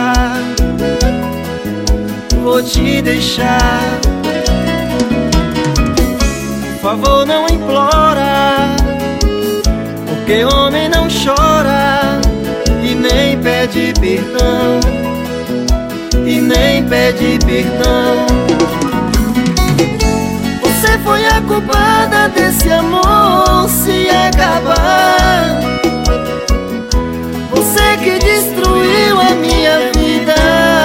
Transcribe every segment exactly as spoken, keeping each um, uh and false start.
deixar, vou te deixar. Por favor, não implora, porque homem não chora e nem pede perdão, e nem pede perdão. Você foi a culpada desse amor se acabar. Você que destruiu a minha vida.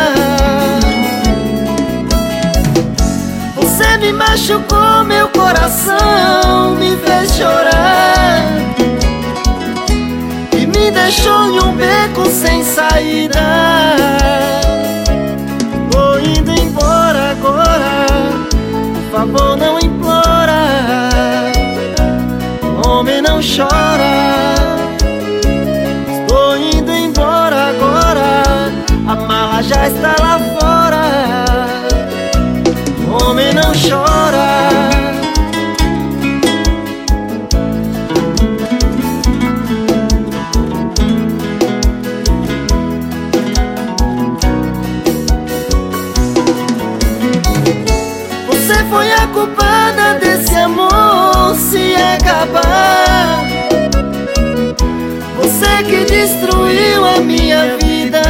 Você me machucou meu coração, me fez chorar e me deixou em um beco sem saída. Vou indo embora agora, por favor não implora, homem não chora. Estou indo embora agora, a mala já está lá fora, homem não chora. Você foi a culpada desse amor se acabar. Você que destruiu a minha vida.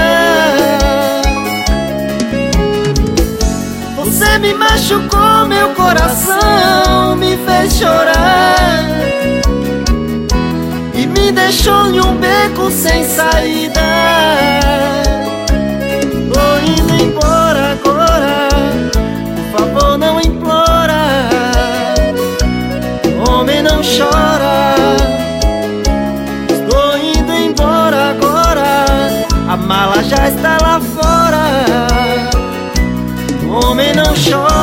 Você me machucou meu coração, me fez chorar e me deixou em um beco sem saída. Tô indo embora agora, por favor não implora, homem não chora. Estou indo embora agora, a mala já está lá fora, homem não chora.